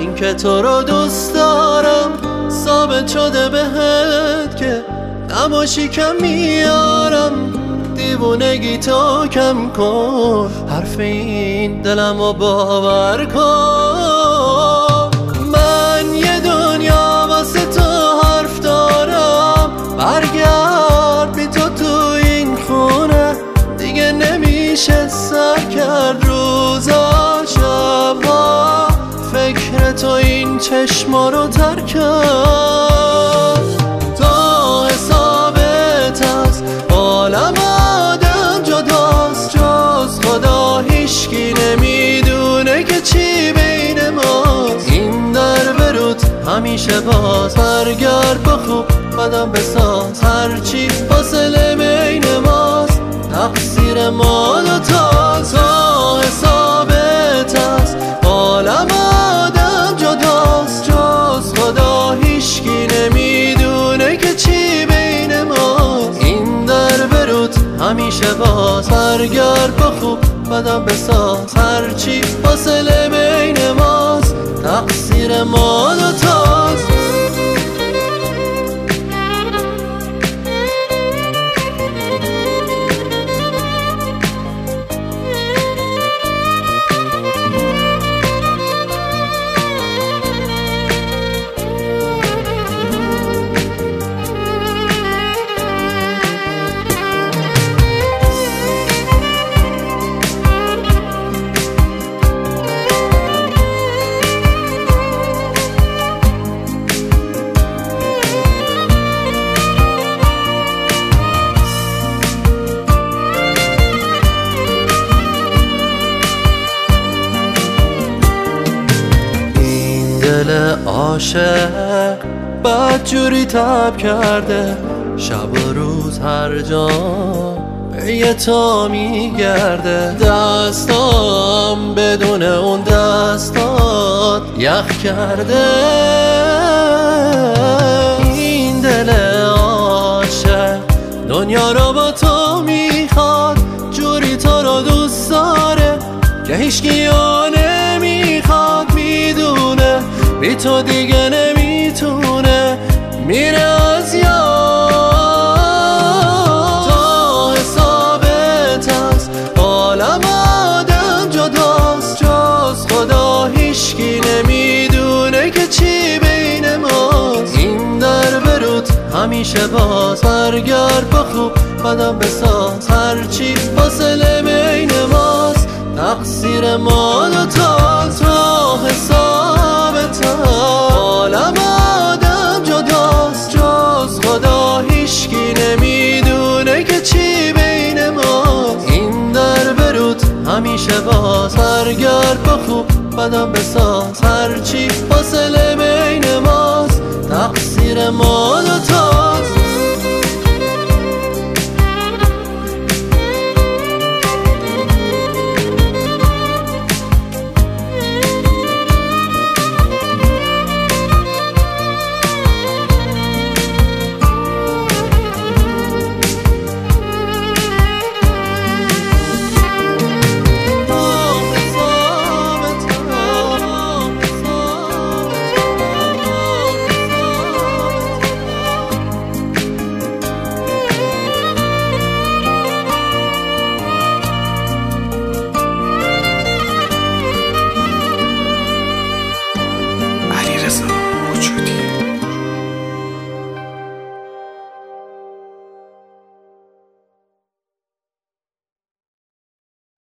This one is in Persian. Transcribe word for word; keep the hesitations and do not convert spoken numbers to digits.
این که تو رو دوست دارم ثابت شده بهت که نباشی کم میارم. دیوونگی تو کم کن، حرف این دلمو باور کن. من یه دنیا واسه تو حرف دارم، برگرد بی تو تو این خونه. دیگه نمیشه سر کرد روزا شبها، فکر تو این چشما رو ترک کرد. تا حسابت هست عالم آدم جداست، جز خدا هیشکی نمیدونه که چی بین ماست. این در بروت همیشه باز، برگرد با خوب بدم بساز. هرچی فاصله بین ماست تقصیر ما دوتاست. تا حسابت هست عالم آدم جداست، جز خدا هیشکی نمیدونه که چی بین ماست. این در بروت همیشه باز، برگرد با خوب بدم بساز. هرچی فاصله بین ماست تقصیر ما دوتاست. دل عاشق بدجوری تب کرده، شب و روز هر جا به تو میگرده. دستام بدون اون دستات یخ کرده. این دل عاشق دنیا رو با تو میخواد، جوری تو رو دوست داره که هیچکی نمیخواد. میدونه بی تو دیگه نمیتونه، میره از یاد. تا حسابت هست عالم آدم جداست، جز خدا هیشکی نمیدونه که چی بین ماست. این در بروت همیشه باز، برگرد با خوب بدم بساز. هرچی فاصله بین ماست تقصیر ما دوتاست. تا حسابت عالم آدم جداست، جز خدا هیشکی نمیدونه که چی بین ماست. این در بروت همیشه باز، برگرد با خوب بدم بساز.